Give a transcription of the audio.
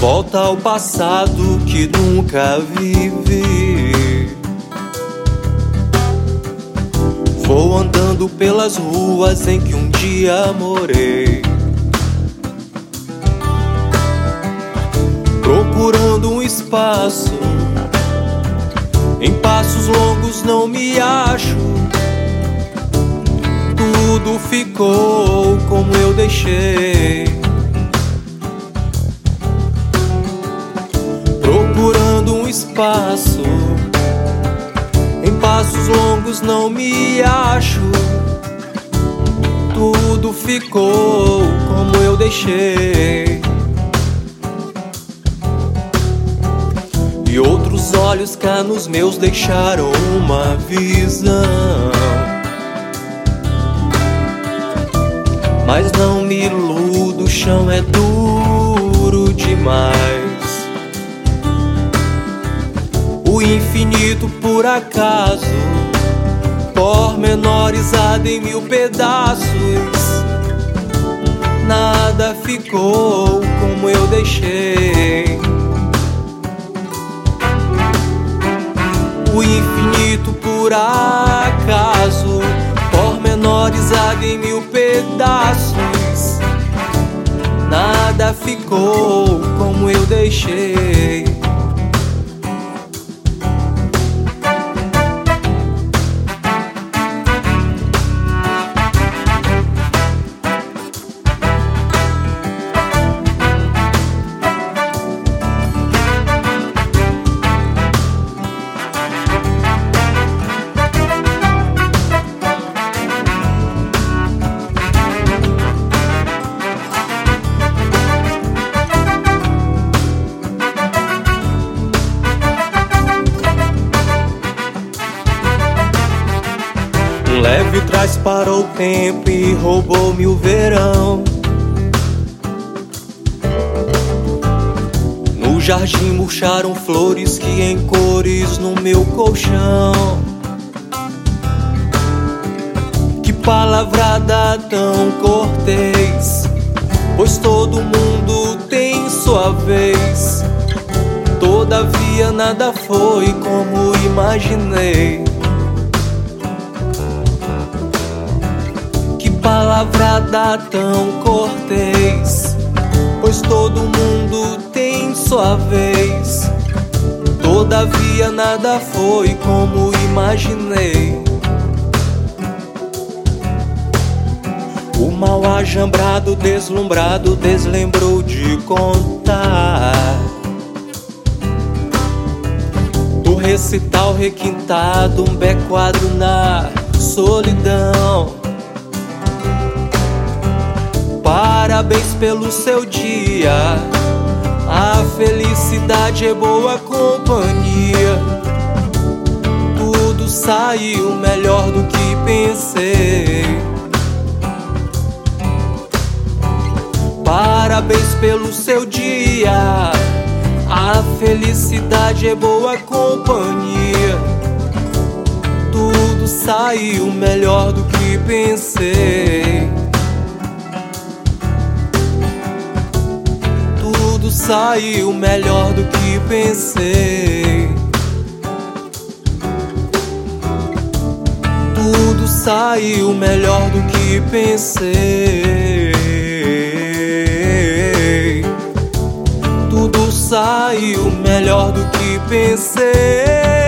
Volta ao passado que nunca vivi. Vou andando pelas ruas em que um dia morei, procurando um espaço. Em passos longos não me acho. Tudo ficou como eu deixei, procurando um espaço. Em passos longos não me acho. Tudo ficou como eu deixei. E outros olhos cá nos meus deixaram uma visão. Mas não me iludo, o chão é duro demais. O infinito por acaso, pormenorizado em mil pedaços. Nada ficou como eu deixei. O infinito por acaso, pormenorizado em mil pedaços. Nada ficou como eu deixei. Um leve trás parou o tempo e roubou-me o verão. No jardim murcharam flores que em cores no meu colchão. Que palavrada tão cortês, pois todo mundo tem sua vez. Todavia nada foi como imaginei. Palavrada tão cortês, pois todo mundo tem sua vez. Todavia nada foi como imaginei. O mal ajambrado, deslumbrado, deslembrou de contar. Do recital requintado, um bequado na solidão. Parabéns pelo seu dia, a felicidade é boa companhia. Tudo saiu melhor do que pensei. Parabéns pelo seu dia, a felicidade é boa companhia. Tudo saiu melhor do que pensei. Tudo saiu melhor do que pensei. Tudo saiu melhor do que pensei. Tudo saiu melhor do que pensei.